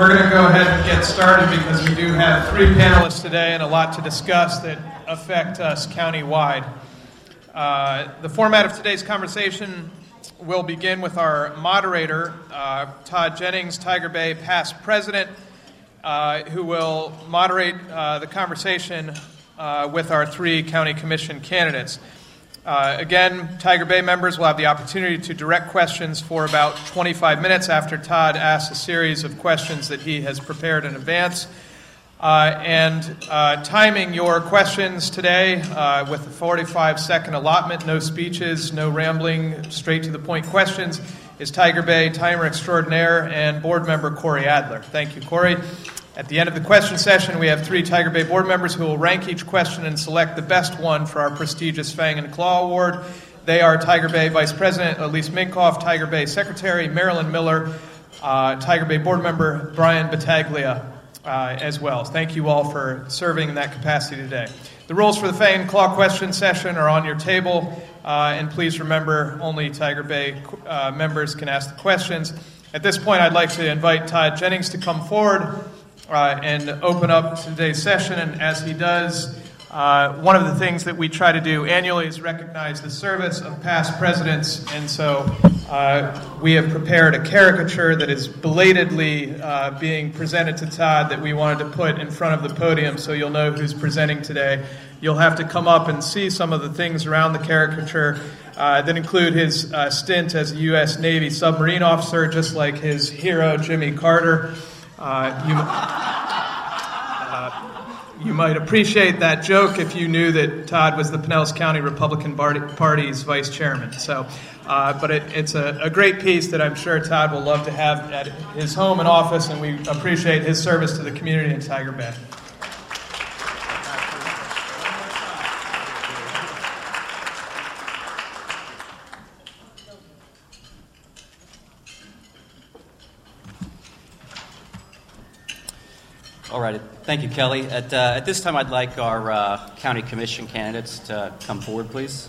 We're going to go ahead and get started because we do have three panelists today and a lot to discuss that affect us countywide. The format of today's conversation will begin with our moderator, Todd Jennings, Tiger Bay past president, who will moderate the conversation with our three county commission candidates. Again, Tiger Bay members will have the opportunity to direct questions for about 25 minutes after Todd asks a series of questions that he has prepared in advance. Timing your questions today with a 45-second allotment, no speeches, no rambling, straight to the point questions, is Tiger Bay timer extraordinaire and board member Corey Adler. Thank you, Corey. At the end of the question session, we have three Tiger Bay board members who will rank each question and select the best one for our prestigious Fang and Claw Award. They are Tiger Bay Vice President Elise Minkoff, Tiger Bay Secretary Marilyn Miller, Tiger Bay board member Brian Battaglia as well. Thank you all for serving in that capacity today. The rules for the Fang and Claw question session are on your table, and please remember only Tiger Bay members can ask the questions. At this point, I'd like to invite Todd Jennings to come forward and open up today's session. And as he does, one of the things that we try to do annually is recognize the service of past presidents. And so we have prepared a caricature that is belatedly being presented to Todd that we wanted to put in front of the podium so you'll know who's presenting today. You'll have to come up and see some of the things around the caricature that include his stint as a U.S. Navy submarine officer, just like his hero, Jimmy Carter. You might appreciate that joke if you knew that Todd was the Pinellas County Republican Party's vice chairman. So, but it's a great piece that I'm sure Todd will love to have at his home and office, and we appreciate his service to the community in Tiger Bay. All right. Thank you, Kelly. At this time, I'd like our county commission candidates to come forward, please.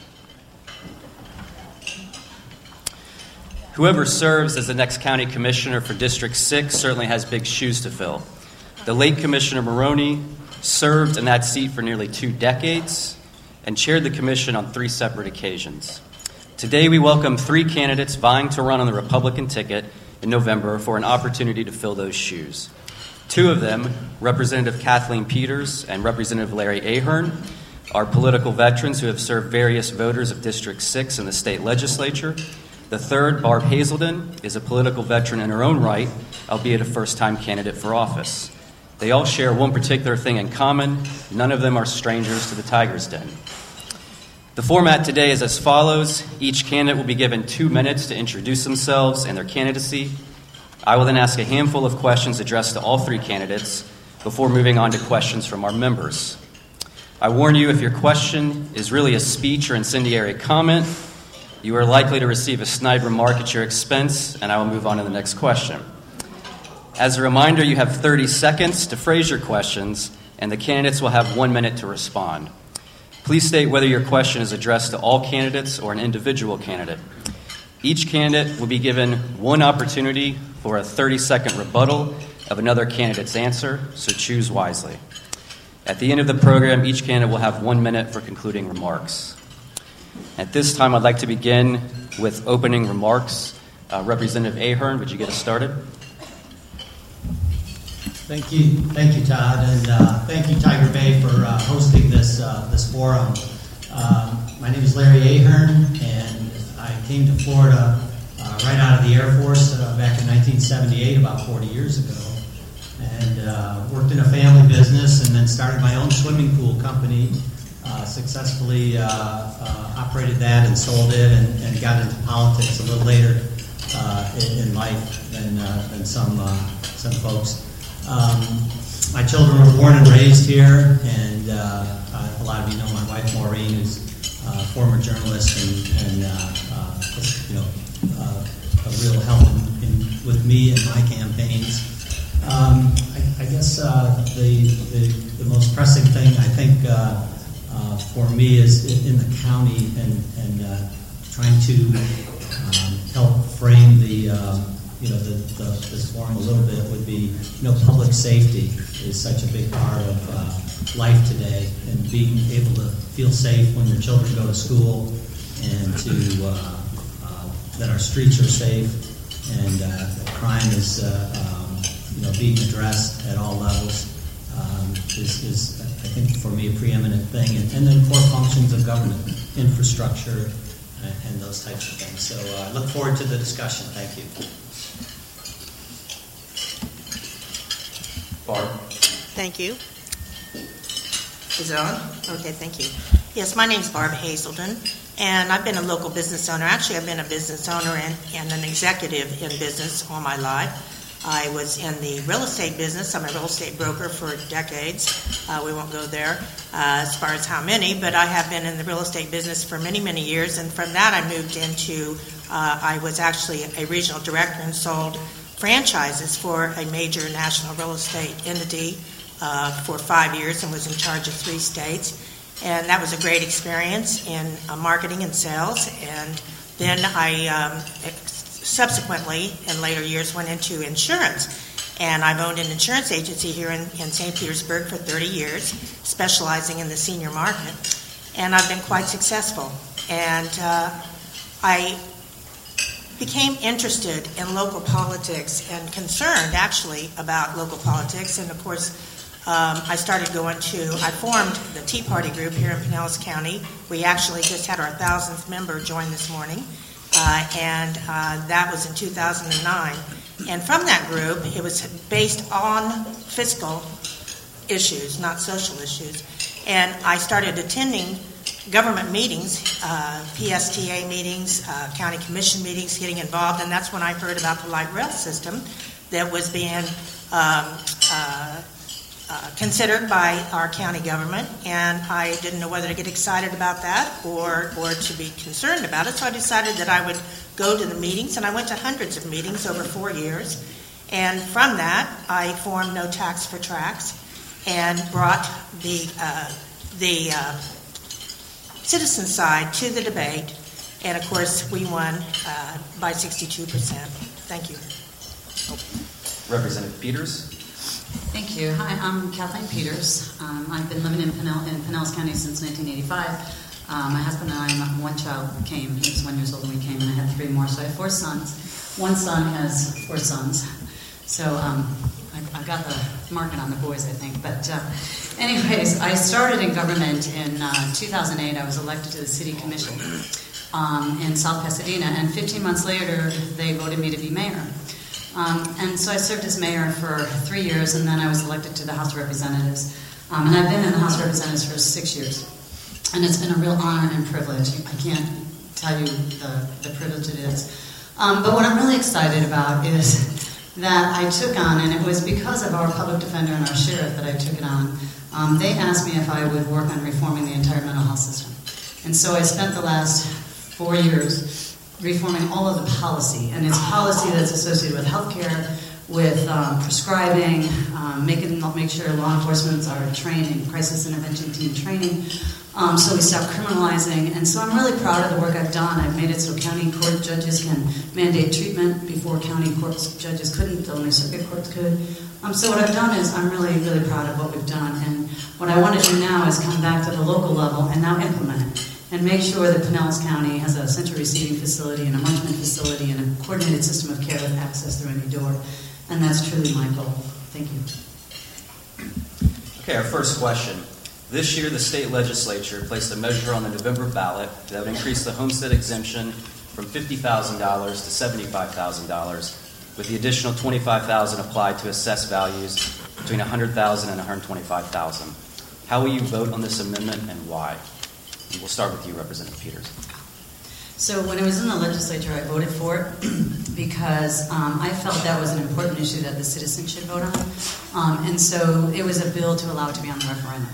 Whoever serves as the next county commissioner for District 6 certainly has big shoes to fill. The late Commissioner Maroney served in that seat for nearly 2 decades and chaired the commission on 3 separate occasions. Today, we welcome 3 candidates vying to run on the Republican ticket in November for an opportunity to fill those shoes. 2 of them, Representative Kathleen Peters and Representative Larry Ahern, are political veterans who have served various voters of District 6 in the state legislature. The third, Barb Hazelden, is a political veteran in her own right, albeit a first-time candidate for office. They all share one particular thing in common: none of them are strangers to the Tiger's Den. The format today is as follows. Each candidate will be given 2 minutes to introduce themselves and their candidacy. I will then ask a handful of questions addressed to all 3 candidates before moving on to questions from our members. I warn you, if your question is really a speech or incendiary comment, you are likely to receive a snide remark at your expense, and I will move on to the next question. As a reminder, you have 30 seconds to phrase your questions, and the candidates will have 1 minute to respond. Please state whether your question is addressed to all candidates or an individual candidate. Each candidate will be given 1 opportunity for a 30-second rebuttal of another candidate's answer, so choose wisely. At the end of the program, each candidate will have 1 minute for concluding remarks. At this time, I'd like to begin with opening remarks. Representative Ahern, would you get us started? Thank you, Todd, and thank you, Tiger Bay, for hosting this forum. My name is Larry Ahern, and I came to Florida right out of the Air Force back in 1978, about 40 years ago, and worked in a family business and then started my own swimming pool company, successfully operated that and sold it, and got into politics a little later in life than some folks. My children were born and raised here, and a lot of you know my wife Maureen, who's a former journalist and a real help with me in my campaigns. I guess the most pressing thing I think for me is in the county and trying to help frame the this forum a little bit would be, public safety is such a big part of life today, and being able to feel safe when your children go to school, and to that our streets are safe, and that crime is being addressed at all levels is I think for me a preeminent thing, and then core functions of government, infrastructure, and those types of things. So I look forward to the discussion. Thank you. Barb. Thank you. Is it on? Okay, thank you. Yes, my name is Barb Hazelden, and I've been a local business owner. Actually, I've been a business owner and an executive in business all my life. I was in the real estate business. I'm a real estate broker for decades. We won't go there as far as how many, but I have been in the real estate business for many, many years, and from that I moved into, I was actually a regional director and sold franchises for a major national real estate entity for 5 years, and was in charge of 3 states. And that was a great experience in marketing and sales. And then I subsequently, in later years, went into insurance. And I've owned an insurance agency here in St. Petersburg for 30 years, specializing in the senior market. And I've been quite successful. And I became interested in local politics and concerned, actually, about local politics. And, of course, I formed the Tea Party group here in Pinellas County. We actually just had our 1,000th member join this morning, and that was in 2009. And from that group, it was based on fiscal issues, not social issues. And I started attending government meetings, PSTA meetings, county commission meetings, getting involved, and that's when I heard about the light rail system that was being considered by our county government, and I didn't know whether to get excited about that or to be concerned about it, so I decided that I would go to the meetings, and I went to hundreds of meetings over 4 years, and from that I formed No Tax for Tracks and brought the citizen side to the debate, and of course we won by 62%. Thank you. Representative Peters. Thank you. Hi, I'm Kathleen Peters. I've been living in Pinellas County since 1985. My husband and I, one child came. He was 1 year old when we came, and I had 3 more. So I have 4 sons. One son has 4 sons. So I got the market on the boys, I think. But anyways, I started in government in 2008. I was elected to the city commission in South Pasadena, and 15 months later, they voted me to be mayor. And so I served as mayor for 3 years, and then I was elected to the House of Representatives. And I've been in the House of Representatives for 6 years. And it's been a real honor and privilege. I can't tell you the privilege it is. But what I'm really excited about is that I took on, and it was because of our public defender and our sheriff that I took it on. They asked me if I would work on reforming the entire mental health system. And so I spent the last 4 years reforming all of the policy, and it's policy that's associated with healthcare, with prescribing, make sure law enforcement are trained in crisis intervention team training, so we stop criminalizing. And so I'm really proud of the work I've done. I've made it so county court judges can mandate treatment before county court judges couldn't, only circuit courts could. So what I've done is I'm really, really proud of what we've done, and what I want to do now is come back to the local level and now implement it. And make sure that Pinellas County has a central receiving facility and a munchment facility and a coordinated system of care with access through any door. And that's truly my goal. Thank you. Okay, our first question. This year, the state legislature placed a measure on the November ballot that would increase the homestead exemption from $50,000 to $75,000, with the additional $25,000 applied to assessed values between $100,000 and $125,000. How will you vote on this amendment and why? We'll start with you, Representative Peters. So when I was in the legislature, I voted for it because I felt that was an important issue that the citizens should vote on. And so it was a bill to allow it to be on the referendum.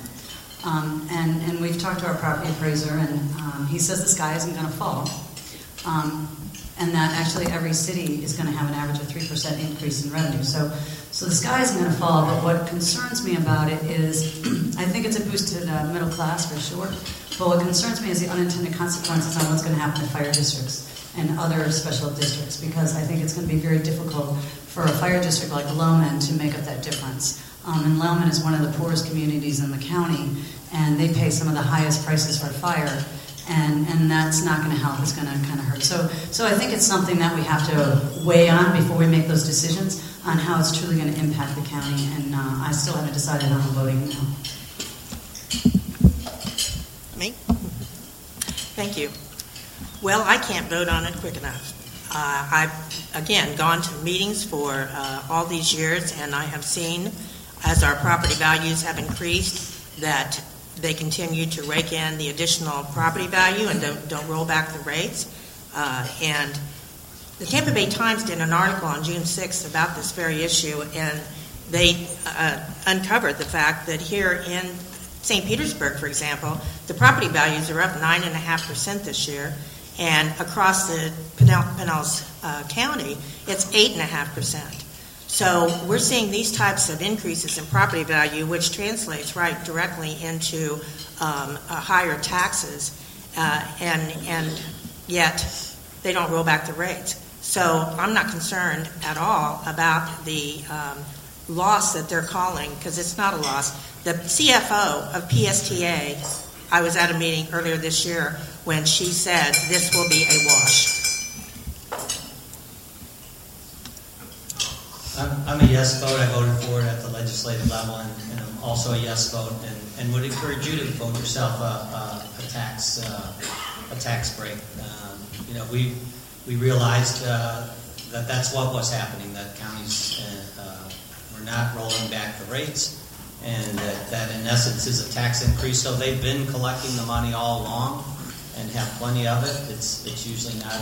And we've talked to our property appraiser, and he says the sky isn't going to fall. And that actually every city is going to have an average of 3% increase in revenue. So the sky isn't going to fall, but what concerns me about it is I think it's a boost to the middle class for sure. But what concerns me is the unintended consequences on what's going to happen to fire districts and other special districts, because I think it's going to be very difficult for a fire district like Lowman to make up that difference. And Lowman is one of the poorest communities in the county, and they pay some of the highest prices for fire, and that's not going to help. It's going to kind of hurt. So I think it's something that we have to weigh on before we make those decisions on how it's truly going to impact the county, and I still haven't decided how I'm voting now. Me? Thank you. Well, I can't vote on it quick enough. I've, again, gone to meetings for all these years, and I have seen, as our property values have increased, that they continue to rake in the additional property value and don't roll back the rates. And the Tampa Bay Times did an article on June 6th about this very issue, and they uncovered the fact that here in St. Petersburg, for example, the property values are up 9.5% this year, and across the Pinellas County, it's 8.5%. So we're seeing these types of increases in property value, which translates right directly into higher taxes, and yet they don't roll back the rates. So I'm not concerned at all about the loss that they're calling, because it's not a loss. The CFO of PSTA, I was at a meeting earlier this year when she said this will be a wash. I'm a yes vote. I voted for it at the legislative level, and I'm also a yes vote, and would encourage you to vote yourself a tax break. We realized that that's what was happening, that counties were not rolling back the rates, and that in essence is a tax increase. So they've been collecting the money all along and have plenty of it. It's usually not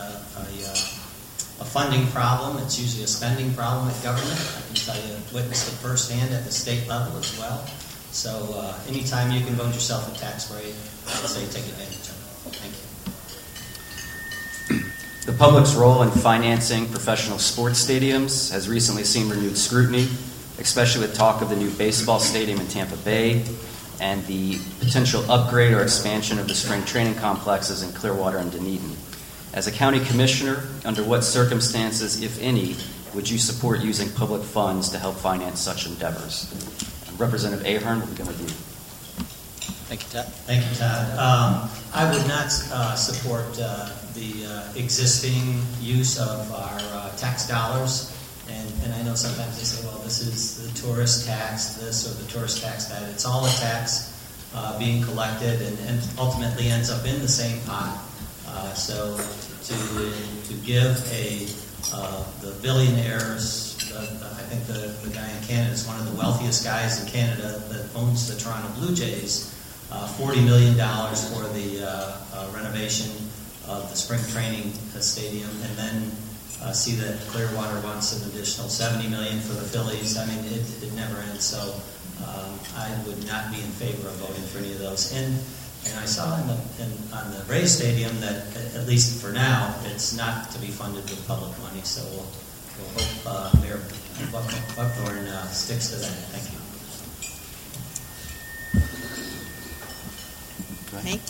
a funding problem. It's usually a spending problem at government. I can tell you, witnessed it firsthand at the state level as well. So anytime you can vote yourself a tax break, I would say take advantage of it. Thank you. The public's role in financing professional sports stadiums has recently seen renewed scrutiny, especially with talk of the new baseball stadium in Tampa Bay and the potential upgrade or expansion of the spring training complexes in Clearwater and Dunedin. As a county commissioner, under what circumstances, if any, would you support using public funds to help finance such endeavors? Representative Ahern, we'll begin with you. Thank you, Todd. Thank you, Todd. I would not support the existing use of our tax dollars. And I know sometimes they say, well, this is the tourist tax, this or the tourist tax that. It's all a tax being collected and ultimately ends up in the same pot. So to give the billionaires, I think the guy in Canada is one of the wealthiest guys in Canada that owns the Toronto Blue Jays, $40 million for the renovation of the spring training stadium, and then see that Clearwater wants an additional $70 million for the Phillies. I mean, it never ends. So I would not be in favor of voting for any of those. And I saw on the Rays Stadium that, at least for now, it's not to be funded with public money. So we'll hope Mayor Buckthorn sticks to that. Thank you. Me?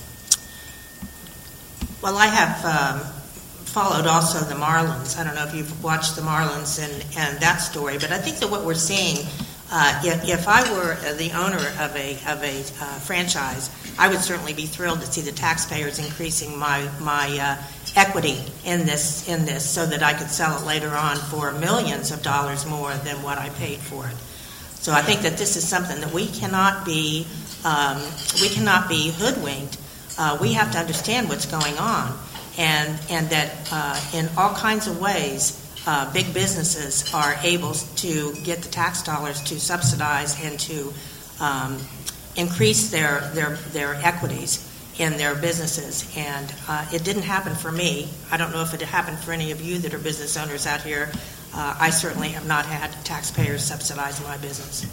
Well, I have followed also the Marlins. I don't know if you've watched the Marlins and that story, but I think that what we're seeing, if I were the owner of a franchise, I would certainly be thrilled to see the taxpayers increasing my equity in this so that I could sell it later on for millions of dollars more than what I paid for it. So I think that this is something that we cannot be hoodwinked. We have to understand what's going on, and that in all kinds of ways, big businesses are able to get the tax dollars to subsidize and to increase their equities in their businesses. And it didn't happen for me. I don't know if it happened for any of you that are business owners out here. I certainly have not had taxpayers subsidize my business.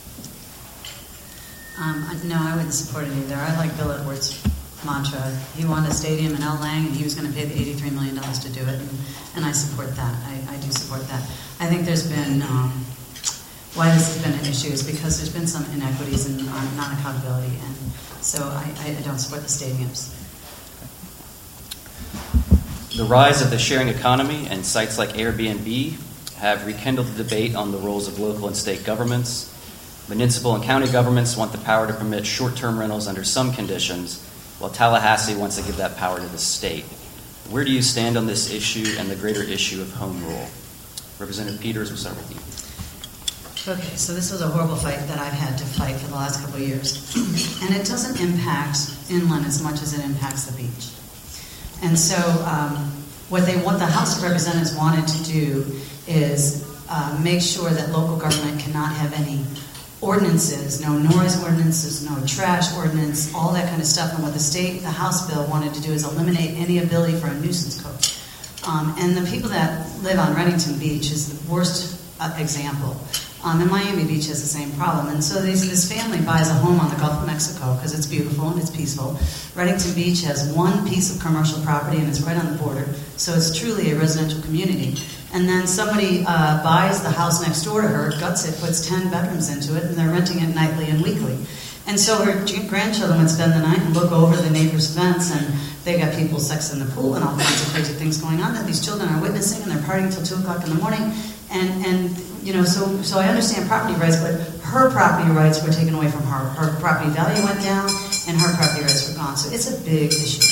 No, I wouldn't support it either. I like Bill Edwards' mantra. He wanted a stadium in L. Lang, and he was going to pay the $83 million to do it, and I support that. I do support that. I think there's been, why this has been an issue is because there's been some inequities and non-accountability, and so I don't support the stadiums. The rise of the sharing economy and sites like Airbnb have rekindled the debate on the roles of local and state governments. Municipal and county governments want the power to permit short-term rentals under some conditions, while Tallahassee wants to give that power to the state. Where do you stand on this issue and the greater issue of home rule? Representative Peters, we'll start with you. Okay, so this was a horrible fight that I've had to fight for the last couple of years. And it doesn't impact inland as much as it impacts the beach. And so what the House of Representatives wanted to do is make sure that local government cannot have any ordinances, no noise ordinances, no trash ordinance, all that kind of stuff. And what the House bill wanted to do is eliminate any ability for a nuisance code. And the people that live on Reddington Beach is the worst example. And Miami Beach has the same problem. And so this family buys a home on the Gulf of Mexico because it's beautiful and it's peaceful. Reddington Beach has one piece of commercial property and it's right on the border. So it's truly a residential community. And then somebody buys the house next door to her, guts it, puts 10 bedrooms into it, and they're renting it nightly and weekly. And so her grandchildren would spend the night and look over the neighbor's fence, and they got people sexing the pool and all kinds of crazy things going on that these children are witnessing, and they're partying till 2 o'clock in the morning. And you know, so I understand property rights, but her property rights were taken away from her. Her property value went down, and her property rights were gone. So it's a big issue.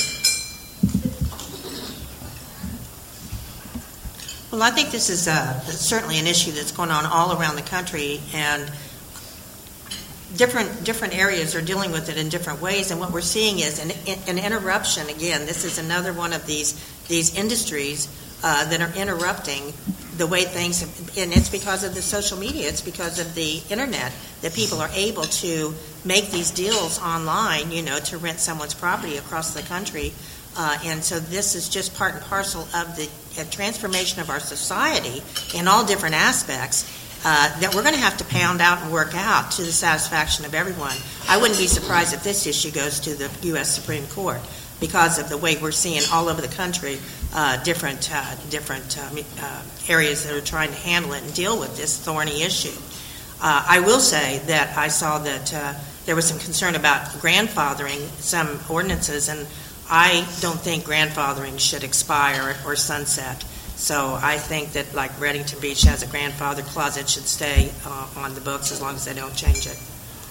Well, I think this is certainly an issue that's going on all around the country, and different areas are dealing with it in different ways. And what we're seeing is an interruption. Again, this is another one of these industries that are interrupting the way things, and it's because of the social media, it's because of the internet that people are able to make these deals online, you know, to rent someone's property across the country. And so this is just part and parcel of the transformation of our society in all different aspects that we're going to have to pound out and work out to the satisfaction of everyone. I wouldn't be surprised if this issue goes to the U.S. Supreme Court because of the way we're seeing all over the country different areas that are trying to handle it and deal with this thorny issue. I will say that I saw that there was some concern about grandfathering some ordinances, and I don't think grandfathering should expire or sunset. So I think that like Reddington Beach has a grandfather clause, it should stay on the books as long as they don't change it.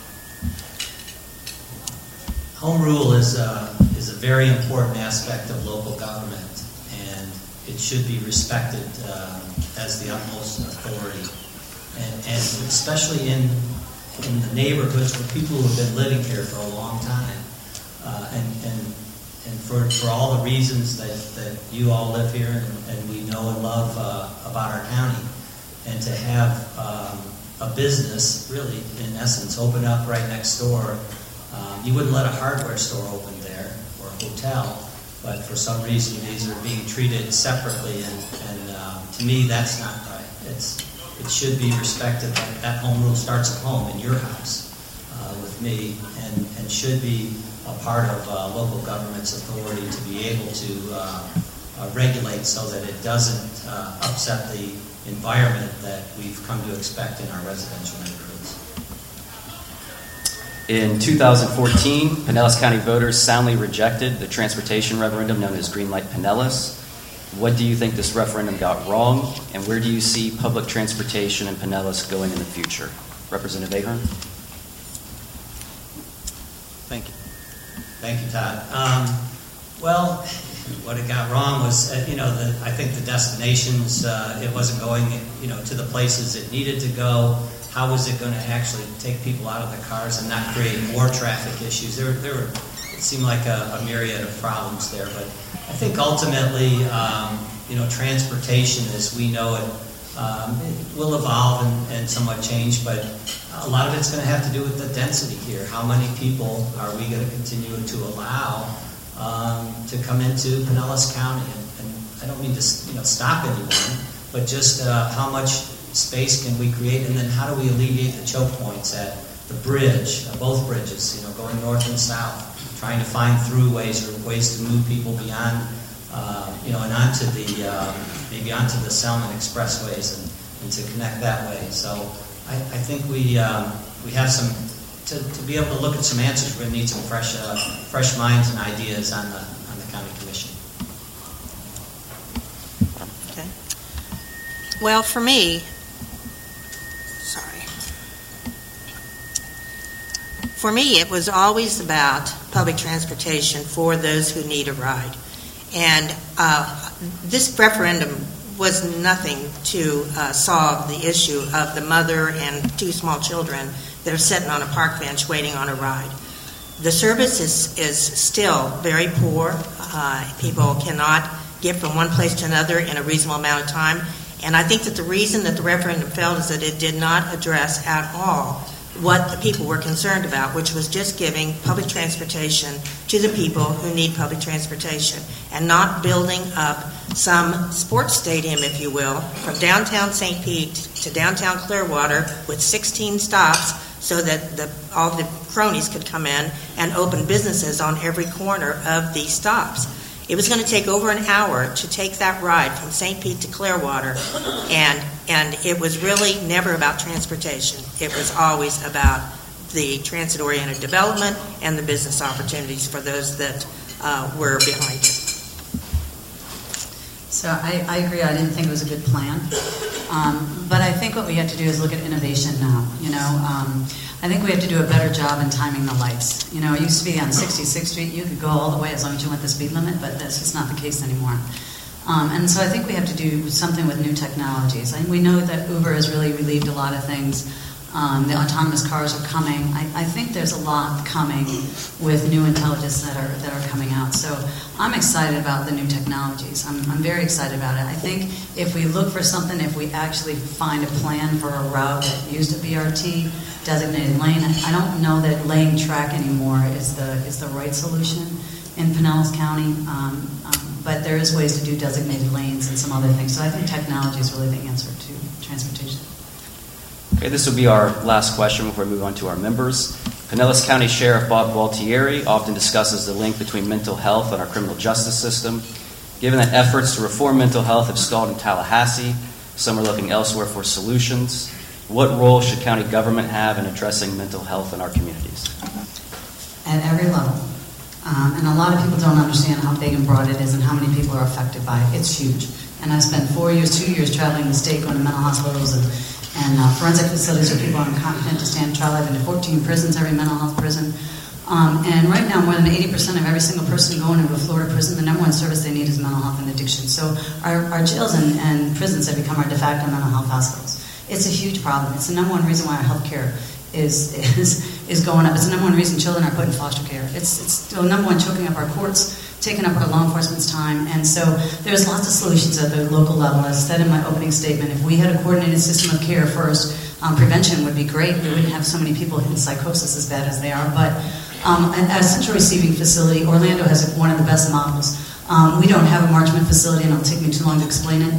Home rule is a very important aspect of local government, and it should be respected as the utmost authority. And especially in the neighborhoods where people who have been living here for a long time, and for all the reasons that you all live here and we know and love about our county, and to have a business really, in essence, open up right next door. You wouldn't let a hardware store open there or a hotel, but for some reason these are being treated separately, and to me that's not right. It should be respected. That home rule starts at home in your house with me, and should be a part of local government's authority to be able to regulate so that it doesn't upset the environment that we've come to expect in our residential neighborhoods. In 2014, Pinellas County voters soundly rejected the transportation referendum known as Greenlight Pinellas. What do you think this referendum got wrong, and where do you see public transportation in Pinellas going in the future? Representative Ahern. Thank you. Thank you, Todd. Well, what it got wrong was, I think the destinations, it wasn't going, to the places it needed to go. How was it going to actually take people out of their cars and not create more traffic issues? It seemed like a myriad of problems there. But I think ultimately, transportation as we know it will evolve and somewhat change, but a lot of it's going to have to do with the density here. How many people are we going to continue to allow to come into Pinellas County? And I don't mean to stop anyone, but just how much space can we create, and then how do we alleviate the choke points at the bridge, both bridges, going north and south, trying to find throughways or ways to move people beyond, and onto maybe onto the Selman expressways and to connect that way. So I think we have some to be able to look at some answers. We're going to need some fresh minds and ideas on the county commission. Okay. Well, for me, it was always about public transportation for those who need a ride. And this referendum was nothing to solve the issue of the mother and 2 small children that are sitting on a park bench waiting on a ride. The service is still very poor. People cannot get from one place to another in a reasonable amount of time. And I think that the reason that the referendum failed is that it did not address at all what the people were concerned about, which was just giving public transportation to the people who need public transportation and not building up some sports stadium, if you will, from downtown St. Pete to downtown Clearwater with 16 stops so that all the cronies could come in and open businesses on every corner of these stops. It was going to take over an hour to take that ride from St. Pete to Clearwater, and it was really never about transportation. It was always about the transit-oriented development and the business opportunities for those that were behind it. So I agree. I didn't think it was a good plan. But I think what we have to do is look at innovation now. I think we have to do a better job in timing the lights. It used to be on 66th Street, you could go all the way as long as you went the speed limit, but that's just not the case anymore. And so I think we have to do something with new technologies. And we know that Uber has really relieved a lot of things. The autonomous cars are coming. I think there's a lot coming with new intelligence that are coming out. So I'm excited about the new technologies. I'm very excited about it. I think if we look for something, if we actually find a plan for a route that used a BRT, designated lane, I don't know that laying track anymore is the right solution in Pinellas County. But there is ways to do designated lanes and some other things. So I think technology is really the answer to transportation. Okay, this will be our last question before we move on to our members. Pinellas County Sheriff Bob Gualtieri often discusses the link between mental health and our criminal justice system. Given that efforts to reform mental health have stalled in Tallahassee, some are looking elsewhere for solutions. What role should county government have in addressing mental health in our communities? At every level. And a lot of people don't understand how big and broad it is and how many people are affected by it. It's huge. And I spent 2 years traveling the state, going to mental hospitals and forensic facilities where people are incompetent to stand trial. I've been to 14 prisons, every mental health prison. And right now, more than 80% of every single person going into a Florida prison, the number one service they need is mental health and addiction. So our jails and prisons have become our de facto mental health hospitals. It's a huge problem. It's the number one reason why our health care is going up. It's the number one reason children are put in foster care. It's the number one choking up our courts, taking up our law enforcement's time. And so there's lots of solutions at the local level. As I said in my opening statement, if we had a coordinated system of care first, prevention would be great. We wouldn't have so many people in psychosis as bad as they are. But at a central receiving facility, Orlando has one of the best models. We don't have a Marchment facility, and it'll take me too long to explain it.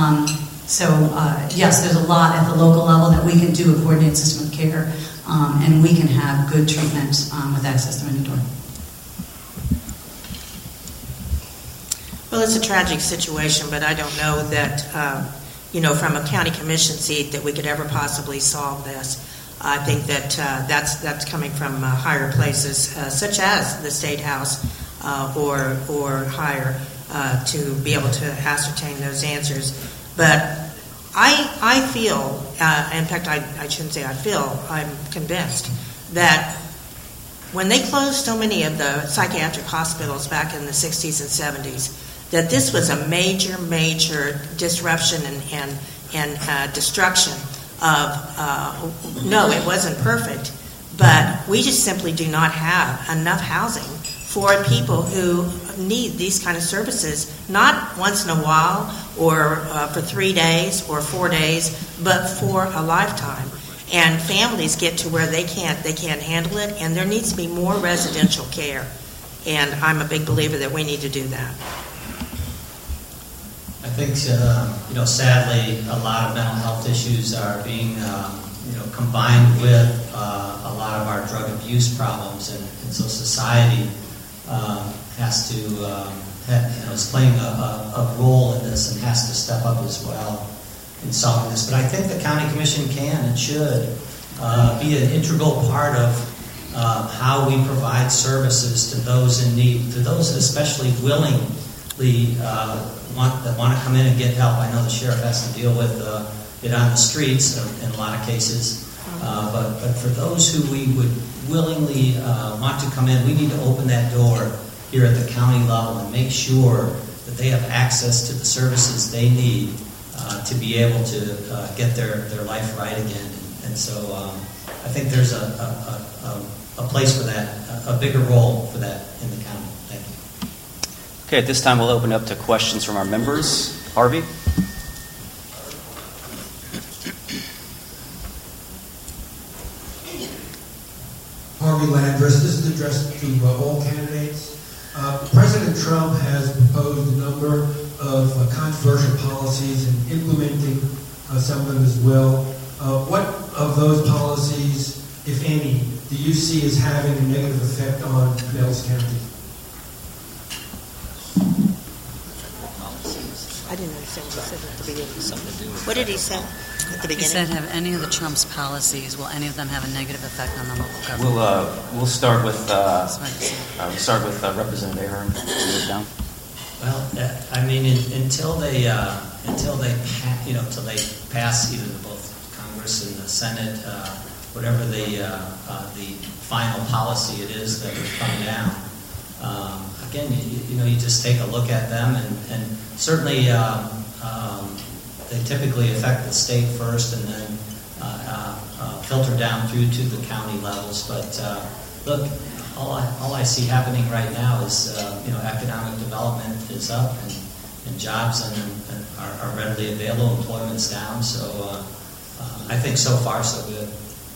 Yes, there's a lot at the local level that we can do a coordinated system of care, and we can have good treatment with access to any door. Well, it's a tragic situation, but I don't know that, from a county commission seat that we could ever possibly solve this. I think that that's coming from higher places, such as the State House or higher, to be able to ascertain those answers. But I feel, in fact, I shouldn't say I feel, I'm convinced that when they closed so many of the psychiatric hospitals back in the 60s and 70s, that this was a major disruption and destruction of, no, it wasn't perfect, but we just simply do not have enough housing for people who need these kind of services, not once in a while or for 3 days or 4 days, but for a lifetime. And families get to where they can't handle it, and there needs to be more residential care. And I'm a big believer that we need to do that. I think, sadly, a lot of mental health issues are being, combined with a lot of our drug abuse problems, and so society has to, is playing a role in this and has to step up as well in solving this. But I think the county commission can and should be an integral part of how we provide services to those in need, to those especially willing want to come in and get help. I know the sheriff has to deal with it on the streets in a lot of cases, but for those who we would willingly want to come in, we need to open that door here at the county level and make sure that they have access to the services they need to be able to get their life right again. And so I think there's a place for that, a bigger role for that in the county. Thank you. Okay, at this time we'll open up to questions from our members. Harvey? Harvey Landris. This is addressed to all candidates. President Trump has proposed a number of controversial policies and implementing some of them as well. What of those policies, if any, do you see as having a negative effect on Pinellas County? I didn't understand what he said at the beginning. What did he say at the beginning? He said, have any of the Trump's policies, will any of them have a negative effect on the local government? We'll start with That's what I said. Representative Ahern. Down. Well, I mean, until they pass either both Congress and the Senate, whatever the final policy it is that would come down. Again, you just take a look at them, and certainly they typically affect the state first, and then filter down through to the county levels. But look, all I see happening right now is economic development is up, and jobs and are readily available. Employment's down, so I think so far so good.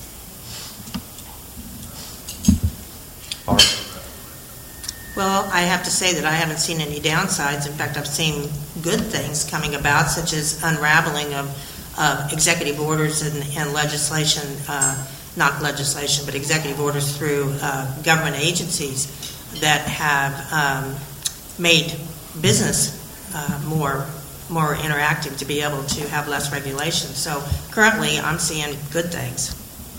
Well, I have to say that I haven't seen any downsides. In fact, I've seen good things coming about, such as unraveling of executive orders and legislation, not legislation, but executive orders through government agencies that have made business more interactive to be able to have less regulation. So currently, I'm seeing good things.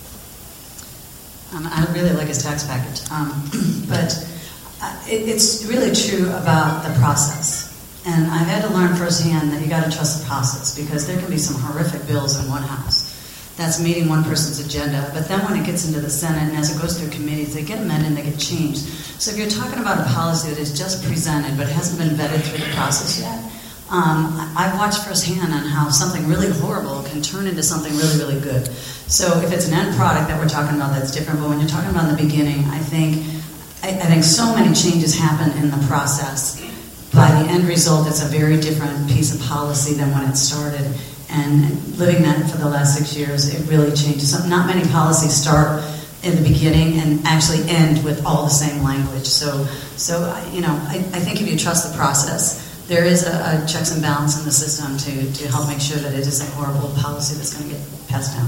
I really like his tax package, but it's really true about the process. And I've had to learn firsthand that you got to trust the process, because there can be some horrific bills in one house that's meeting one person's agenda, but then when it gets into the Senate and as it goes through committees, they get amended and they get changed. So if you're talking about a policy that is just presented but hasn't been vetted through the process yet, I've watched firsthand on how something really horrible can turn into something really, really good. So if it's an end product that we're talking about, that's different. But when you're talking about in the beginning, I think so many changes happen in the process. By the end result, it's a very different piece of policy than when it started. And living that for the last 6 years, it really changes. So not many policies start in the beginning and actually end with all the same language. So I think if you trust the process, there is a checks and balance in the system to help make sure that it isn't a horrible policy that's going to get passed down.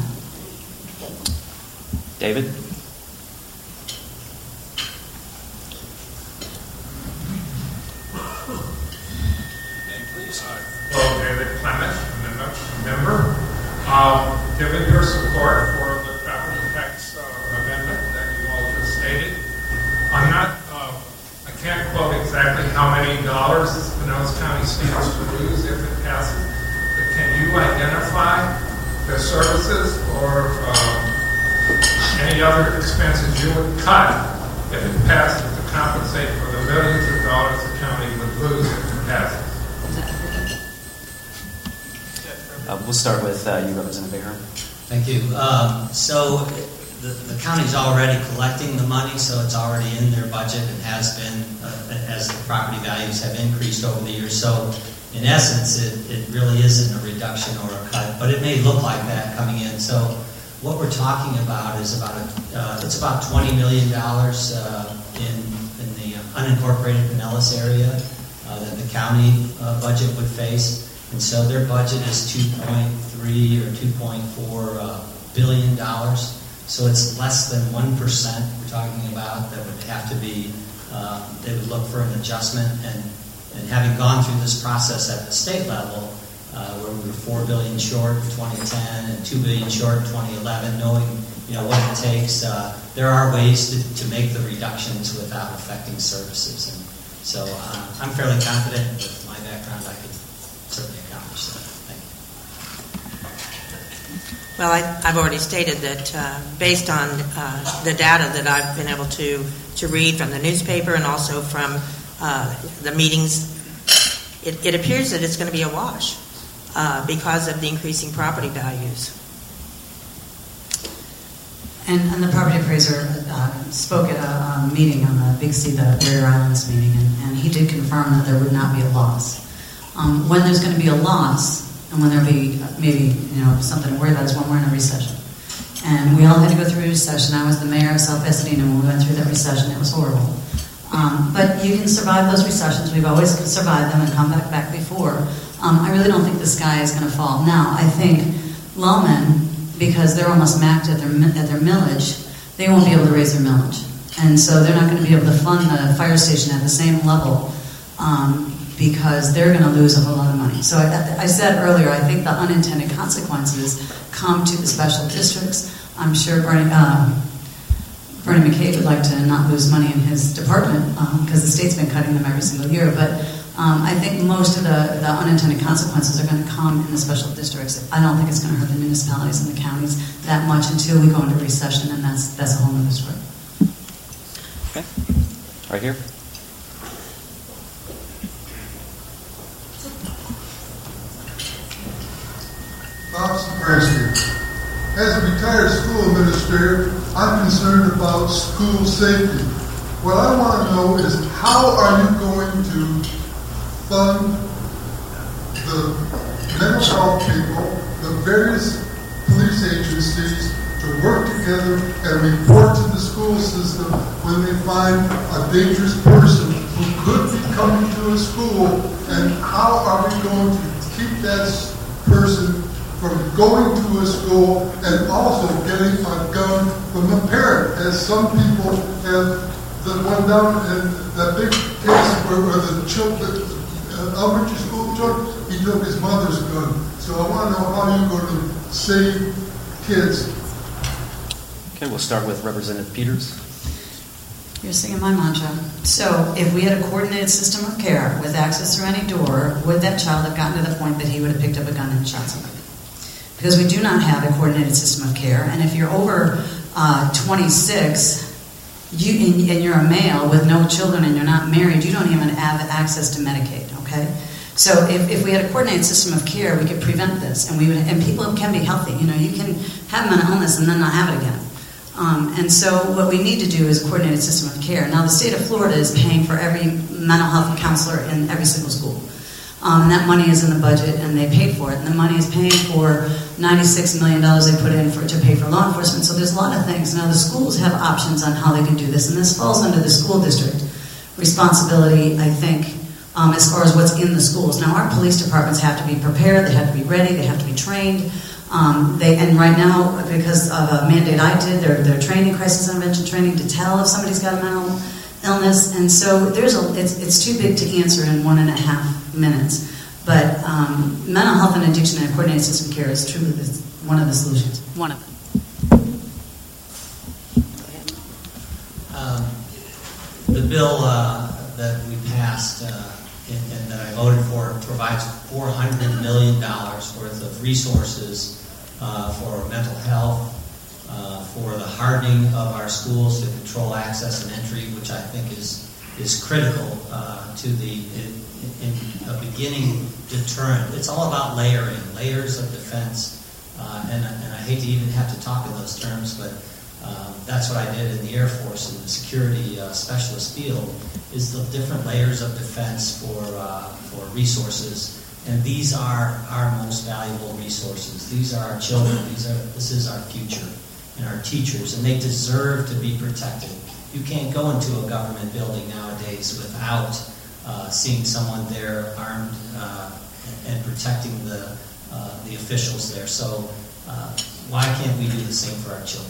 David? Hello, David Clement, member. Given your support for the property tax amendment that you all just stated, I can't quote exactly how many dollars Pinellas County stands to lose if it passes, but can you identify the services or any other expenses you would cut if it passes to compensate for the millions of dollars the county would lose if it passes? We'll start with you, Representative Ahern. Thank you. So the county's already collecting the money, so it's already in their budget and has been as the property values have increased over the years. So in essence, it really isn't a reduction or a cut, but it may look like that coming in. So what we're talking about is it's about $20 million in the unincorporated Pinellas area that the county budget would face. And so their budget is $2.3 or $2.4 billion. So it's less than 1% we're talking about that would have to be, they would look for an adjustment. And having gone through this process at the state level, where we were $4 billion short in 2010 and $2 billion short in 2011, knowing what it takes, there are ways to make the reductions without affecting services. And So I'm fairly confident with my background I could certainly accomplish that. Thank you. Well, I've already stated that based on the data that I've been able to read from the newspaper and also from the meetings, it appears that it's going to be a wash because of the increasing property values. And the property appraiser spoke at a meeting on the Big C, the Barrier Islands meeting, and he did confirm that there would not be a loss. When there's going to be a loss, and when there'll be maybe something to worry about, is when we're in a recession. And we all had to go through a recession. I was the mayor of South Pasadena when we went through that recession. It was horrible. But you can survive those recessions. We've always survived them and come back before. I really don't think the sky is going to fall. Now, I think Lowman, because they're almost maxed at their millage, they won't be able to raise their millage. And so they're not going to be able to fund the fire station at the same level because they're going to lose a whole lot of money. So I said earlier, I think the unintended consequences come to the special districts. I'm sure Bernie McCabe would like to not lose money in his department because the state's been cutting them every single year. But I think most of the unintended consequences are going to come in the special districts. I don't think it's going to hurt the municipalities and the counties that much until we go into recession, and that's a whole other story. Okay. Right here. Bob Sopransky. As a retired school administrator, I'm concerned about school safety. What I want to know is how are you going to fund the mental health people, the various police agencies to work together and report to the school system when they find a dangerous person who could be coming to a school, and how are we going to keep that person from going to a school and also getting a gun from a parent, as some people have. The one down in that big case where the children, elementary school children, he took his mother's gun. So I want to know how you're going to save kids. Okay, we'll start with Representative Peters. You're singing my mantra. So if we had a coordinated system of care with access through any door, would that child have gotten to the point that he would have picked up a gun and shot somebody? Because we do not have a coordinated system of care. And if you're over 26, and you're a male with no children and you're not married, you don't even have access to Medicaid, okay? So if we had a coordinated system of care, we could prevent this, and people can be healthy. You can have mental illness and then not have it again. And so what we need to do is a coordinated system of care. Now, the state of Florida is paying for every mental health counselor in every single school. And that money is in the budget, and they paid for it. And the money is paying for $96 million they put in to pay for law enforcement. So there's a lot of things. Now, the schools have options on how they can do this, and this falls under the school district responsibility, I think, as far as what's in the schools. Now, our police departments have to be prepared. They have to be ready. They have to be trained. And right now, because of a mandate I did, they're training, crisis intervention training, to tell if somebody's got a mental illness. And so it's too big to answer in 1.5 minutes. But mental health and addiction and coordinated system care is truly one of the solutions. One of them. The bill that we passed and that I voted for provides $400 million worth of resources for mental health, for the hardening of our schools to control access and entry, which I think is critical to the beginning deterrent. It's all about layers of defense, and I hate to even have to talk in those terms, but that's what I did in the Air Force in the security specialist field, is the different layers of defense for resources. And these are our most valuable resources. These are our children. This is our future, and our teachers, and they deserve to be protected. You can't go into a government building nowadays without seeing someone there armed and protecting the officials there. So why can't we do the same for our children?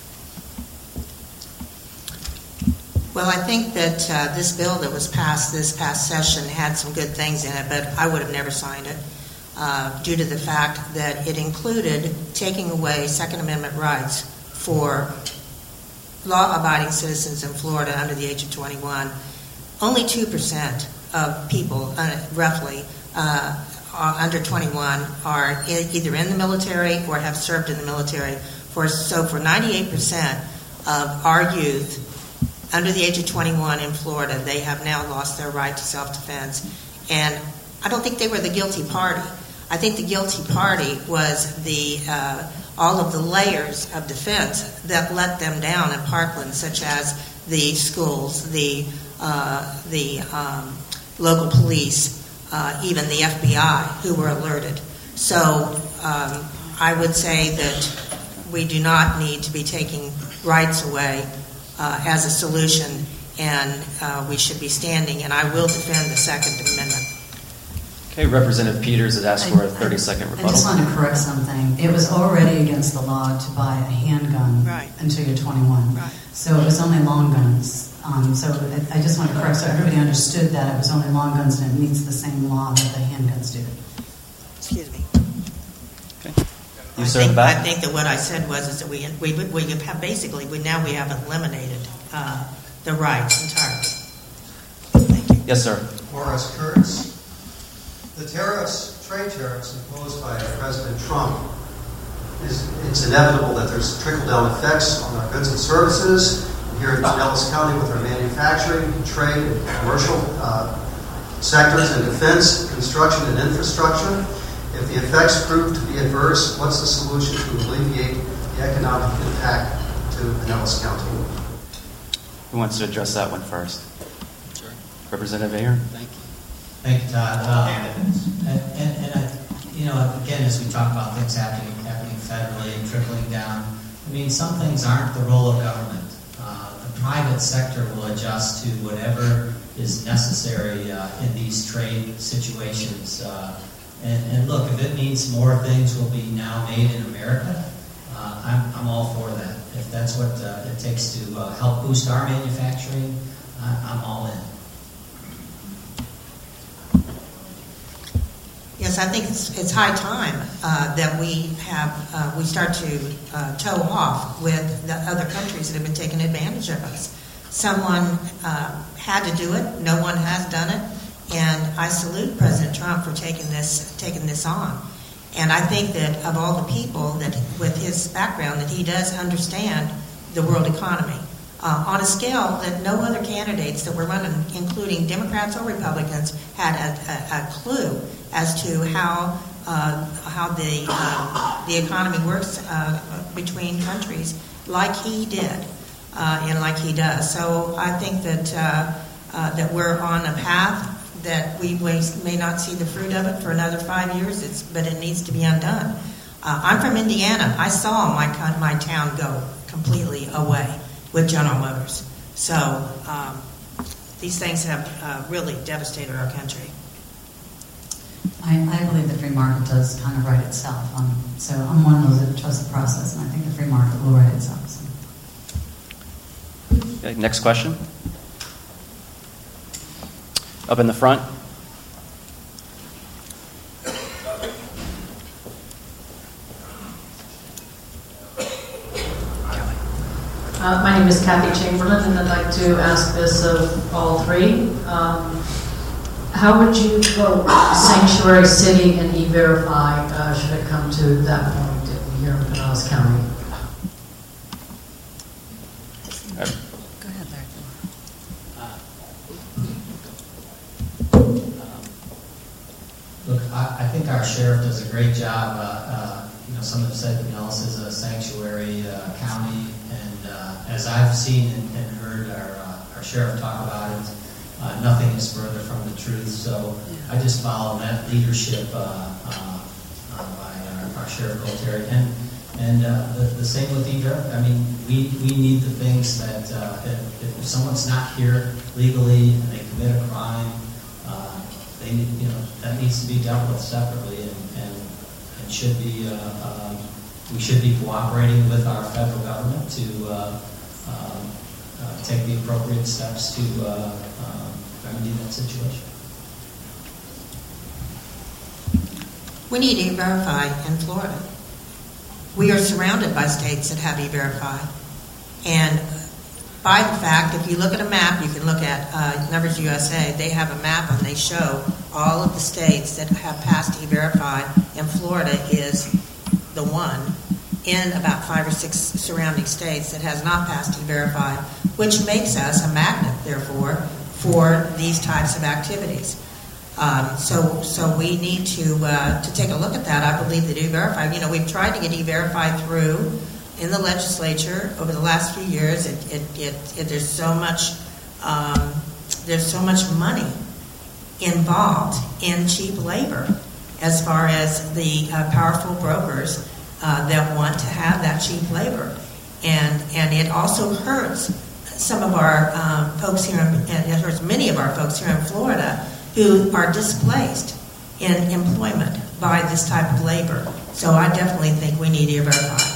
Well, I think that this bill that was passed this past session had some good things in it, but I would have never signed it due to the fact that it included taking away Second Amendment rights for law-abiding citizens in Florida under the age of 21 only 2% of people, roughly, under 21 are either in the military or have served in the military. For 98% of our youth under the age of 21 in Florida, they have now lost their right to self-defense. And I don't think they were the guilty party. I think the guilty party was all of the layers of defense that let them down in Parkland, such as the schools, the local police, even the FBI, who were alerted. So I would say that we do not need to be taking rights away as a solution, and we should be standing, and I will defend the Second Amendment. Okay, Representative Peters has asked for a 30-second rebuttal. I just want to correct something. It was already against the law to buy a handgun until you're 21. Right. So it was only long guns. So I just want to correct so everybody understood that it was only long guns and it meets the same law that the handguns do. Excuse me. Okay. You serve back? I think that what I said was that we have basically now we have eliminated the rights entirely. Thank you. Yes, sir. Morris Kurtz. The trade tariffs imposed by President Trump, it's inevitable that there's trickle-down effects on our goods and services. Here in Pinellas County with our manufacturing, trade, and commercial sectors and defense, construction, and infrastructure. If the effects prove to be adverse, what's the solution to alleviate the economic impact to Pinellas County? Who wants to address that one first? Sure. Representative Ahern. Thank you. Thank you, Todd. Again, as we talk about things happening federally and trickling down, I mean, some things aren't the role of government. The private sector will adjust to whatever is necessary in these trade situations. And look, if it means more things will be now made in America, I'm all for that. If that's what it takes to help boost our manufacturing, I'm all in. Yes, I think it's high time that we start to toe off with the other countries that have been taking advantage of us. Someone had to do it. No one has done it, and I salute President Trump for taking this on. And I think that of all the people that, with his background, that he does understand the world economy on a scale that no other candidates that were running, including Democrats or Republicans, had a clue as to how the economy works between countries, like he did and like he does. So I think that we're on a path that we may not see the fruit of it for another 5 years, but it needs to be undone. I'm from Indiana. I saw my town go completely away with General Motors. So these things have really devastated our country. I believe the free market does kind of right itself. So I'm one of those that trust the process, and I think the free market will right itself. So. Okay, next question. Up in the front. My name is Kathy Chamberlain, and I'd like to ask this of all three. How would you vote sanctuary city and E-Verify should it come to that point here in Pinellas County? Go ahead, Larry. Look, I think our sheriff does a great job. Some have said Pinellas is a sanctuary county, and as I've seen and heard our sheriff talk about it, nothing is further from the truth. So I just follow that leadership by our Sheriff Golteri. And the same with E-Verify. I mean, we need the things that if someone's not here legally and they commit a crime, they need, that needs to be dealt with separately, and should be we should be cooperating with our federal government to take the appropriate steps to remedy that situation. We need E-Verify in Florida. We are surrounded by states that have E-Verify. And by the fact, if you look at a map, you can look at Numbers USA, they have a map and they show all of the states that have passed E-Verify, and Florida is the one in about 5 or 6 surrounding states that has not passed E-Verify, which makes us a magnet, therefore, for these types of activities. So we need to take a look at that. I believe that E-Verify, we've tried to get E-Verify through in the legislature over the last few years. There's so much money involved in cheap labor as far as the powerful brokers that want to have that cheap labor. And it also hurts some of our folks here, and it hurts many of our folks here in Florida who are displaced in employment by this type of labor. So I definitely think we need E-Verify.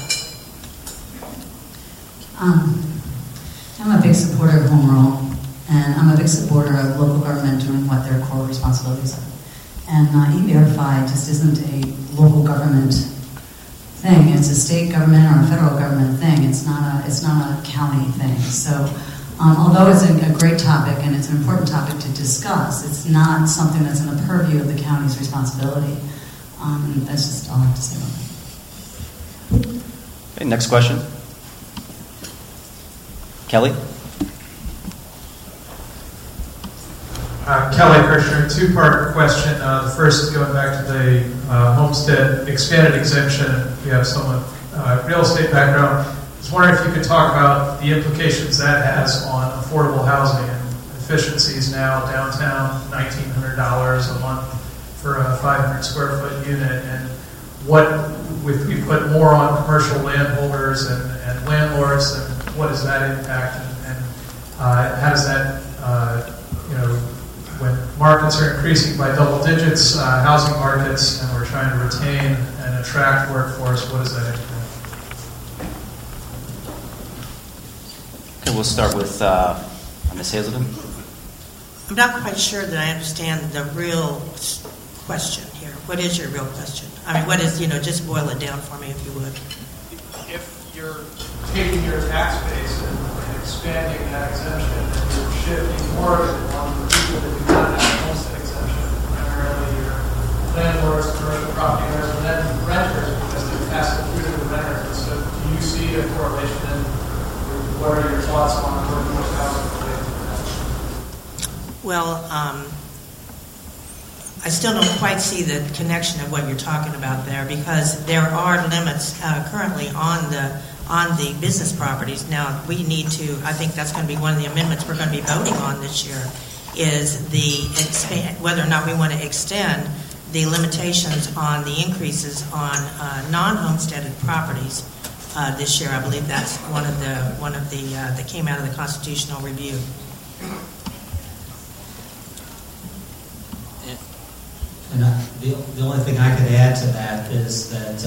I'm a big supporter of home rule, and I'm a big supporter of local government doing what their core responsibilities are. And E-Verify just isn't a local government thing. It's a state government or a federal government thing. It's not a county thing. So although it's a great topic and it's an important topic to discuss, it's not something that's in the purview of the county's responsibility. That's just all I have to say about that. Okay, next question. Kelly? Kelly Kirshner, two-part question. The first is going back to the homestead expanded exemption. You have someone real estate background. I was wondering if you could talk about the implications that has on affordable housing and efficiencies now. Downtown, $1,900 a month for a 500 square foot unit, and what, if we put more on commercial landholders and landlords, and what does that impact, and how does that, when markets are increasing by double digits, housing markets, and we're trying to retain and attract workforce, what does that impact? Okay, we'll start with Ms. Hazelden. I'm not quite sure that I understand the real question here. What is your real question? I mean, what is, just boil it down for me if you would. If you're taking your tax base and expanding that exemption, and you're shifting more of it on the people that do not have a homestead exemption, primarily your landlords, commercial property owners, and then renters, because they're passing through to the renters. So do you see a correlation, and what are your thoughts on workforce housing related to that? Well, I still don't quite see the connection of what you're talking about there, because there are limits currently on the business properties. Now, we need to, I think that's going to be one of the amendments we're going to be voting on this year, is whether or not we want to extend the limitations on the increases on non-homesteaded properties this year. I believe that's one of the that came out of the constitutional review. And the only thing I could add to that is that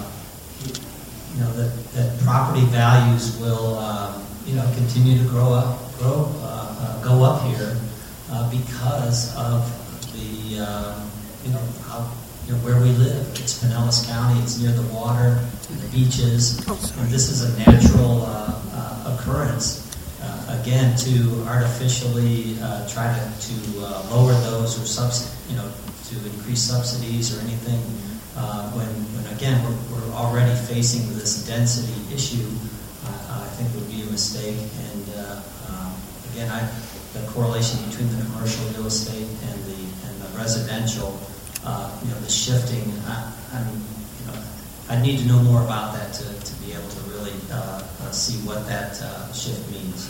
that property values will continue to go up here because of the where we live. It's Pinellas County. It's near the water, the beaches. And this is a natural occurrence. Again, to artificially try to lower those or to increase subsidies or anything, when again we're already facing this density issue, I think would be a mistake. And again, the correlation between the commercial real estate and the residential, the shifting. I need to know more about that to be able to really see what that shift means.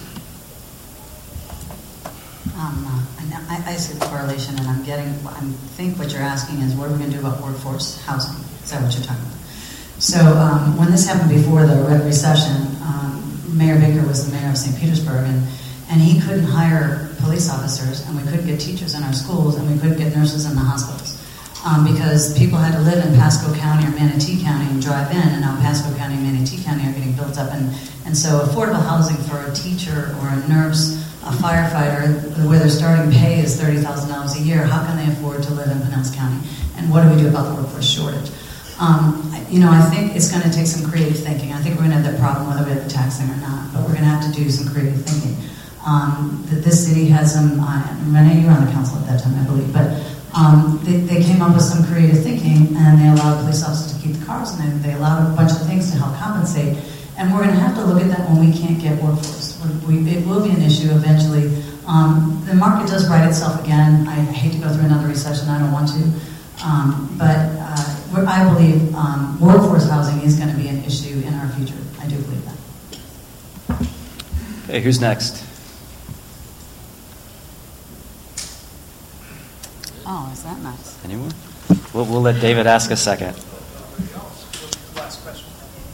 I see the correlation, and I think what you're asking is, what are we going to do about workforce housing? Is that what you're talking about? So when this happened before the recession, Mayor Baker was the mayor of St. Petersburg, and he couldn't hire police officers, and we couldn't get teachers in our schools, and we couldn't get nurses in the hospitals, because people had to live in Pasco County or Manatee County and drive in, and now Pasco County and Manatee County are getting built up, and so affordable housing for a teacher or a nurse, a firefighter, where their starting pay is $30,000 a year, how can they afford to live in Pinellas County? And what do we do about the workforce shortage? I think it's going to take some creative thinking. I think we're going to have that problem whether we have the tax thing or not, but we're going to have to do some creative thinking. That this city has some, Renee, you were on the council at that time, I believe, but they came up with some creative thinking, and they allowed police officers to keep the cars, and they allowed a bunch of things to help compensate. And we're going to have to look at that when we can't get workforce. It will be an issue eventually. The market does right itself again. I hate to go through another recession. I don't want to. But I believe workforce housing is going to be an issue in our future. I do believe that. Okay, who's next? Oh, is that nice? Anyone? We'll let David ask a second. Last question.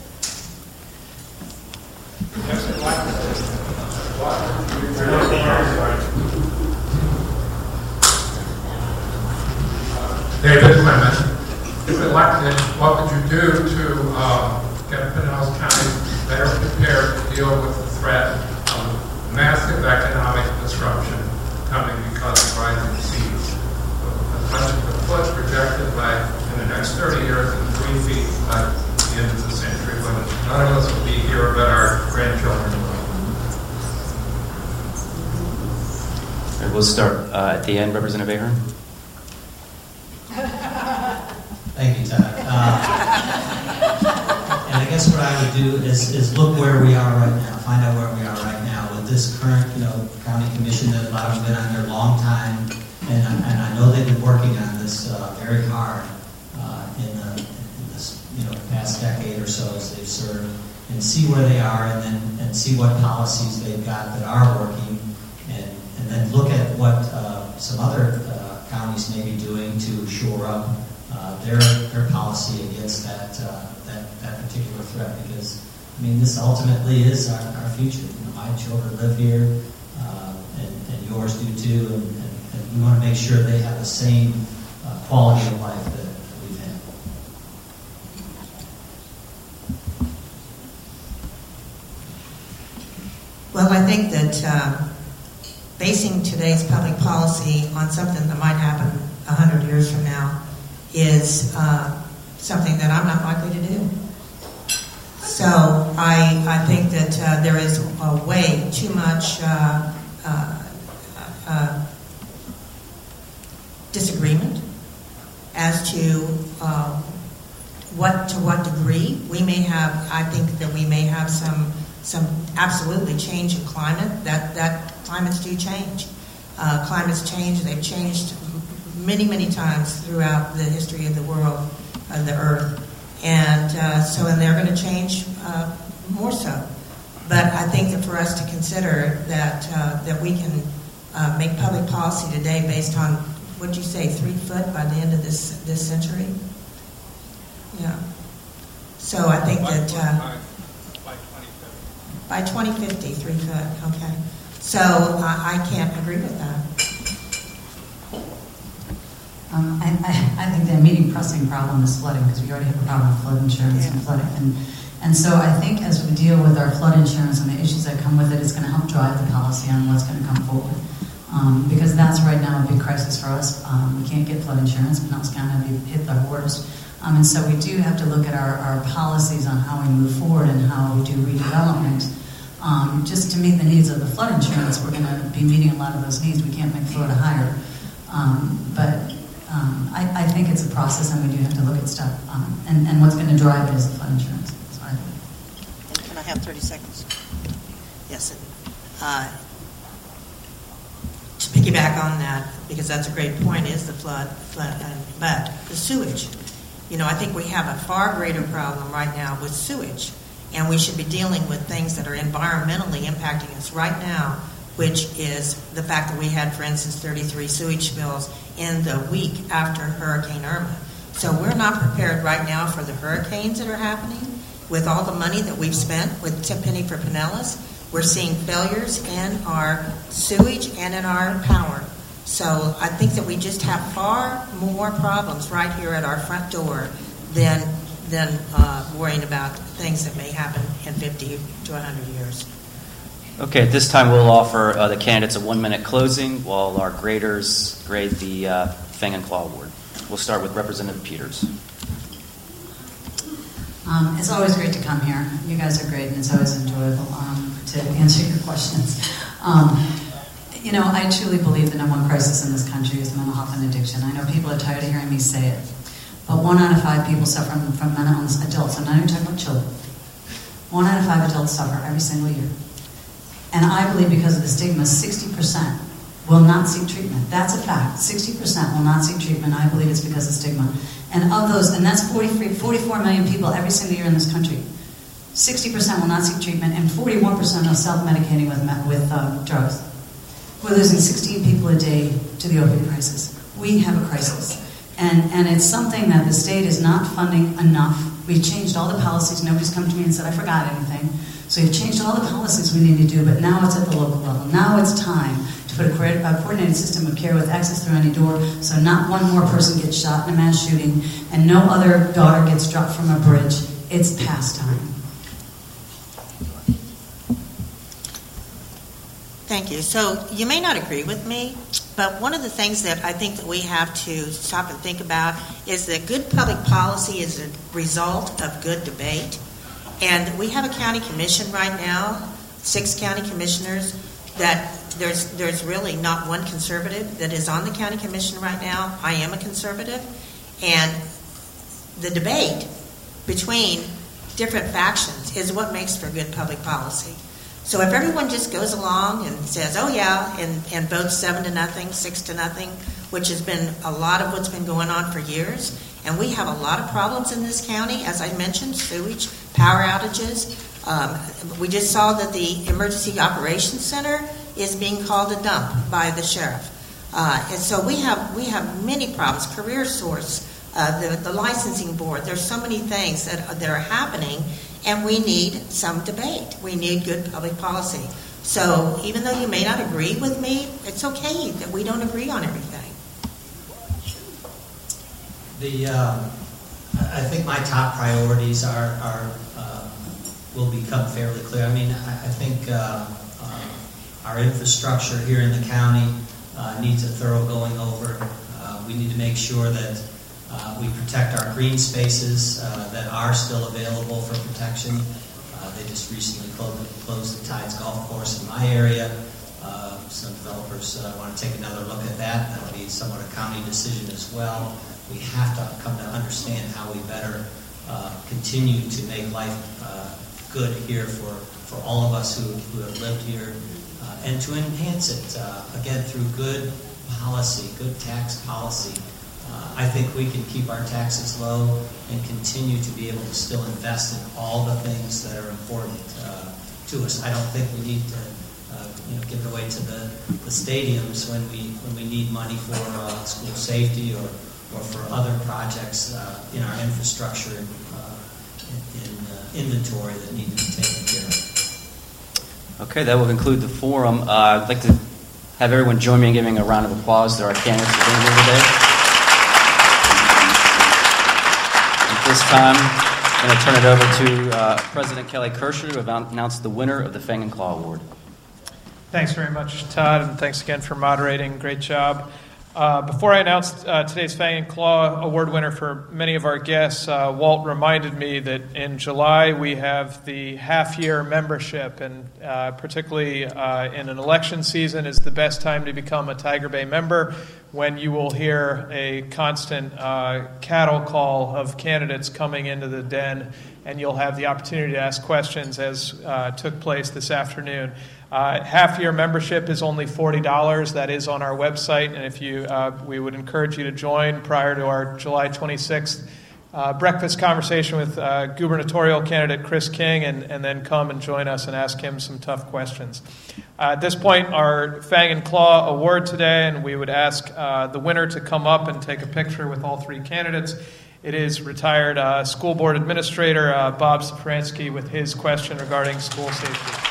David Clement, if elected, what would you do to get Pinellas County better prepared to deal with the threat of massive economic disruption coming because of rising seas? The flood projected by in the next 30 years and 3 feet by the end of the century, when none of us will be here, but our grandchildren will. We'll start at the end, Representative Ahern. Thank you, Todd. And I guess what I would do is look where we are right now, find out where we are right now with this current, county commission that a lot of them have been on there a long time, and I know they've been working on this very hard in this past decade or so as they've served, and see where they are, and see what policies they've got that are working, and then look at what some other counties may be doing to shore up their policy against that particular threat, because this ultimately is our future. My children live here, and yours do too, and we want to make sure they have the same quality of life that we've had. Well, I think that basing today's public policy on something that might happen 100 years from now is something that I'm not likely to do. So I think that there is way too much disagreement as to what degree we may have. I think that we may have some absolutely change in climate. That climates do change. Climates change. They've changed many times throughout the history of the world, of the earth, and they're going to change more so. But I think that for us to consider that we can make public policy today based on, what'd you say, 3 foot by the end of this century? Yeah. So I think that by 2050, 3 foot. Okay. So I can't agree with that. I think the immediate pressing problem is flooding, because we already have a problem with flood insurance and flooding. And so I think as we deal with our flood insurance and the issues that come with it, it's going to help drive the policy on what's going to come forward. Because that's right now a big crisis for us. We can't get flood insurance, and that's going to hit the worst. And so we do have to look at our policies on how we move forward and how we do redevelopment. Just to meet the needs of the flood insurance, we're going to be meeting a lot of those needs. We can't make Florida higher. But I think it's a process, and we do have to look at stuff. And what's going to drive it is the flood insurance. So I think. Can I have 30 seconds? Yes. To piggyback on that, because that's a great point, is the flood, but the sewage. I think we have a far greater problem right now with sewage, and we should be dealing with things that are environmentally impacting us right now, which is the fact that we had, for instance, 33 sewage spills in the week after Hurricane Irma. So we're not prepared right now for the hurricanes that are happening. With all the money that we've spent with Tip Penny for Pinellas, we're seeing failures in our sewage and in our power. So I think that we just have far more problems right here at our front door than worrying about things that may happen in 50 to 100 years. Okay, at this time we'll offer the candidates a 1-minute closing while our graders grade the Fang and Claw Award. We'll start with Representative Peters. It's always great to come here. You guys are great, and it's always enjoyable to answer your questions. I truly believe the number one crisis in this country is mental health and addiction. I know people are tired of hearing me say it, but 1 out of 5 people suffer from mental illness, adults. I'm not even talking about children. 1 out of 5 adults suffer every single year. And I believe because of the stigma, 60% will not seek treatment. That's a fact. 60% will not seek treatment. I believe it's because of stigma. And of those, and that's 44 million people every single year in this country. 60% will not seek treatment, and 41% are self-medicating with drugs. We're losing 16 people a day to the opioid crisis. We have a crisis. And it's something that the state is not funding enough. We've changed all the policies. Nobody's come to me and said, I forgot anything. So we've changed all the policies we need to do, but now it's at the local level. Now it's time to put a coordinated system of care with access through any door, so not one more person gets shot in a mass shooting and no other daughter gets dropped from a bridge. It's past time. Thank you. So you may not agree with me, but one of the things that I think that we have to stop and think about is that good public policy is a result of good debate. And we have a county commission right now, 6 county commissioners, that there's really not one conservative that is on the county commission right now. I am a conservative. And the debate between different factions is what makes for good public policy. So if everyone just goes along and says, oh yeah, and votes 7-0, 6-0, which has been a lot of what's been going on for years, and we have a lot of problems in this county, as I mentioned, sewage, power outages. We just saw that the Emergency Operations Center is being called a dump by the sheriff. And so we have many problems, Career Source, the licensing board. There's so many things that are happening, and we need some debate. We need good public policy. So even though you may not agree with me, it's okay that we don't agree on everything. I think my top priorities will become fairly clear. I mean, I think our infrastructure here in the county needs a thorough going over. We need to make sure that we protect our green spaces that are still available for protection. They just recently closed the Tides Golf Course in my area. Some developers want to take another look at that. That'll be somewhat a county decision as well. We have to come to understand how we better continue to make life good here for all of us who have lived here, and to enhance it, again, through good policy, good tax policy. I think we can keep our taxes low and continue to be able to still invest in all the things that are important to us. I don't think we need to give it away to the stadiums when we need money for school safety or for other projects in our infrastructure in inventory that need to be taken care of. Okay, that will conclude the forum. I'd like to have everyone join me in giving a round of applause to our candidates for being here today. At this time, I'm going to turn it over to President Kelly Kirschner to announce the winner of the Fang and Claw Award. Thanks very much, Todd, and thanks again for moderating. Great job. Before I announce today's Fang and Claw Award winner for many of our guests, Walt reminded me that in July we have the half-year membership, and particularly in an election season is the best time to become a Tiger Bay member, when you will hear a constant cattle call of candidates coming into the den, and you'll have the opportunity to ask questions as took place this afternoon. Half-year membership is only $40. That is on our website, and if you, we would encourage you to join prior to our July 26th breakfast conversation with gubernatorial candidate Chris King, and then come and join us and ask him some tough questions. At this point, our Fang and Claw Award today, and we would ask the winner to come up and take a picture with all 3 candidates. It is retired school board administrator Bob Safransky with his question regarding school safety.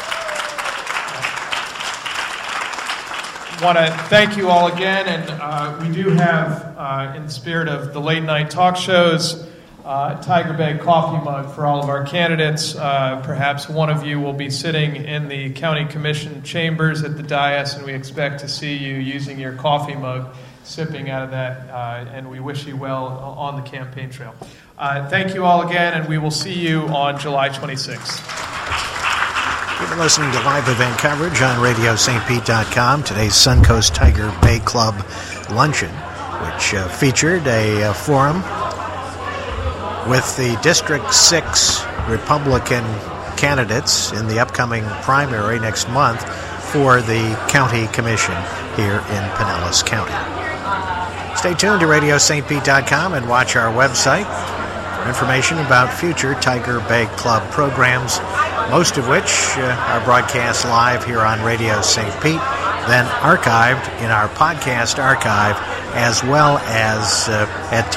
I want to thank you all again, and we do have, in the spirit of the late night talk shows, Tiger Bay coffee mug for all of our candidates. Perhaps one of you will be sitting in the county commission chambers at the dais, and we expect to see you using your coffee mug sipping out of that, and we wish you well on the campaign trail. Thank you all again, and we will see you on July 26th. You've been listening to live event coverage on RadioSt. Today's Suncoast Tiger Bay Club Luncheon, which featured a forum with the District 6 Republican candidates in the upcoming primary next month for the County Commission here in Pinellas County. Stay tuned to RadioSt. and watch our website for information about future Tiger Bay Club programs, most of which are broadcast live here on Radio St. Pete, then archived in our podcast archive, as well as at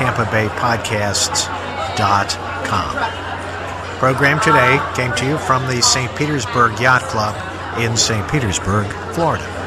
TampaBayPodcasts.com. Program today came to you from the St. Petersburg Yacht Club in St. Petersburg, Florida.